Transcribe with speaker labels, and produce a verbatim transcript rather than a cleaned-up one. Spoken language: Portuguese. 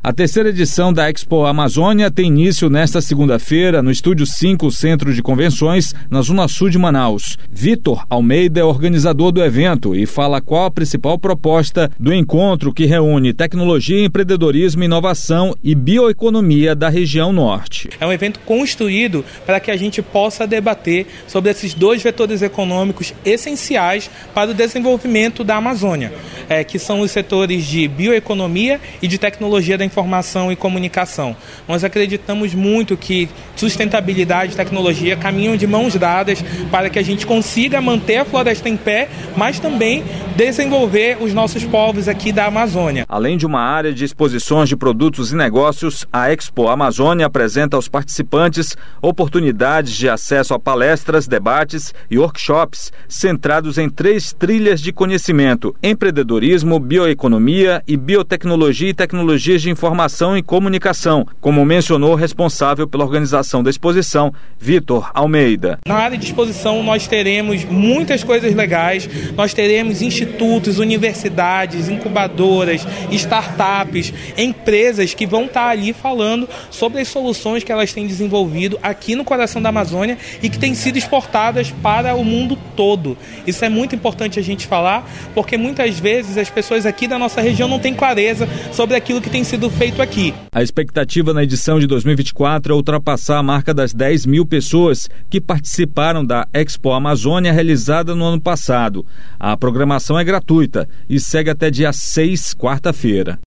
Speaker 1: A terceira edição da Expo Amazônia tem início nesta segunda-feira no Estúdio cinco, Centro de Convenções, na Zona Sul de Manaus. Vitor Almeida é organizador do evento e fala qual a principal proposta do encontro que reúne tecnologia, empreendedorismo, inovação e bioeconomia da região norte.
Speaker 2: É um evento construído para que a gente possa debater sobre esses dois vetores econômicos essenciais para o desenvolvimento da Amazônia, é, que são os setores de bioeconomia e de tecnologia da informação e comunicação. Nós acreditamos muito que sustentabilidade e tecnologia caminham de mãos dadas para que a gente consiga manter a floresta em pé, mas também desenvolver os nossos povos aqui da Amazônia.
Speaker 1: Além de uma área de exposições de produtos e negócios, a Expo Amazônia apresenta aos participantes oportunidades de acesso a palestras, debates e workshops centrados em três trilhas de conhecimento: empreendedorismo, bioeconomia e biotecnologia e tecnologias de informação e comunicação, como mencionou o responsável pela organização da exposição, Vitor Almeida.
Speaker 2: Na área de exposição nós teremos muitas coisas legais, nós teremos institutos, universidades, incubadoras, startups, empresas que vão estar ali falando sobre as soluções que elas têm desenvolvido aqui no coração da Amazônia e que têm sido exportadas para o mundo todo. Isso é muito importante a gente falar, porque muitas vezes as pessoas aqui da nossa região não têm clareza sobre aquilo que tem sido feito aqui.
Speaker 1: A expectativa na edição de dois mil e vinte e quatro é ultrapassar a marca das dez mil pessoas que participaram da Expo Amazônia realizada no ano passado. A programação é gratuita e segue até dia seis, quarta-feira.